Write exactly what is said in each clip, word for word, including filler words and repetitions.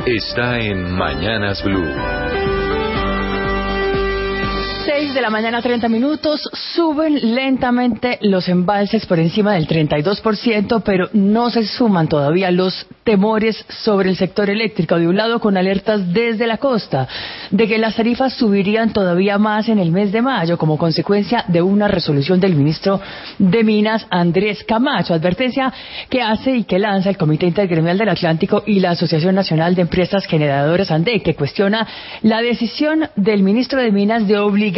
está en Mañanas Blue. seis de la mañana, treinta minutos, suben lentamente los embalses por encima del treinta y dos por ciento, pero no se suman todavía los temores sobre el sector eléctrico. De un lado, con alertas desde la costa de que las tarifas subirían todavía más en el mes de mayo como consecuencia de una resolución del ministro de Minas, Andrés Camacho. Advertencia que hace y que lanza el Comité Intergremial del Atlántico y la Asociación Nacional de Empresas Generadoras ANDEC, que cuestiona la decisión del ministro de Minas de obligar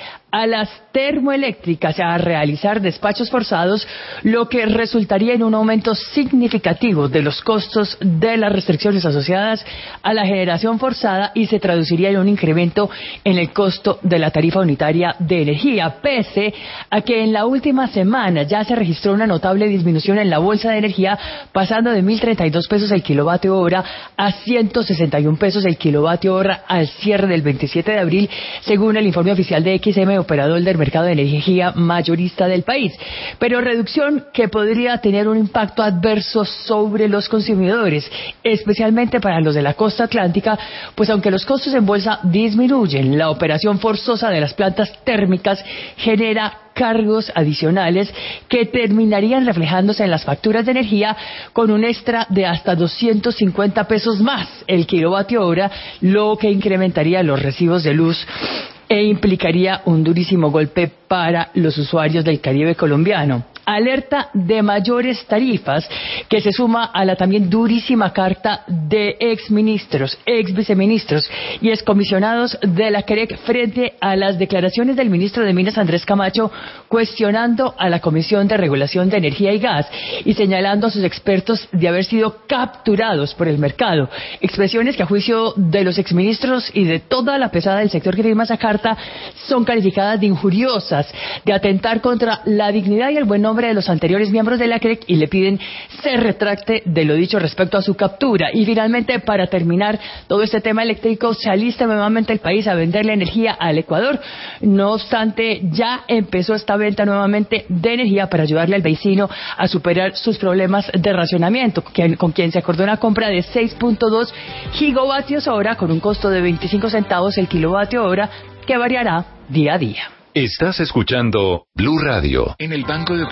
a las termoeléctricas a realizar despachos forzados, lo que resultaría en un aumento significativo de los costos de las restricciones asociadas a la generación forzada y se traduciría en un incremento en el costo de la tarifa unitaria de energía, pese a que en la última semana ya se registró una notable disminución en la bolsa de energía, pasando de mil treinta y dos pesos el kilovatio hora a ciento sesenta y un pesos el kilovatio hora al cierre del veintisiete de abril, según el informe oficial de X M, operador del mercado de energía mayorista del país, pero reducción que podría tener un impacto adverso sobre los consumidores, especialmente para los de la costa atlántica, pues aunque los costos en bolsa disminuyen, la operación forzosa de las plantas térmicas genera cargos adicionales que terminarían reflejándose en las facturas de energía con un extra de hasta doscientos cincuenta pesos más el kilovatio hora, lo que incrementaría los recibos de luz e implicaría un durísimo golpe para los usuarios del Caribe colombiano. Alerta de mayores tarifas que se suma a la también durísima carta de exministros, ex viceministros y excomisionados de la C R E C frente a las declaraciones del ministro de Minas, Andrés Camacho, cuestionando a la Comisión de Regulación de Energía y Gas y señalando a sus expertos de haber sido capturados por el mercado. Expresiones que a juicio de los exministros y de toda la pesada del sector que firma esa carta son calificadas de injuriosas, de atentar contra la dignidad y el buen nombre de los anteriores miembros de la C R E C y le piden se retracte de lo dicho respecto a su captura. Y finalmente, para terminar todo este tema eléctrico, se alista nuevamente el país a venderle energía al Ecuador. No obstante, ya empezó esta venta nuevamente de energía para ayudarle al vecino a superar sus problemas de racionamiento, con quien se acordó una compra de seis punto dos gigavatios hora con un costo de veinticinco centavos el kilovatio hora, que variará día a día. Estás escuchando Blue Radio. En el Banco de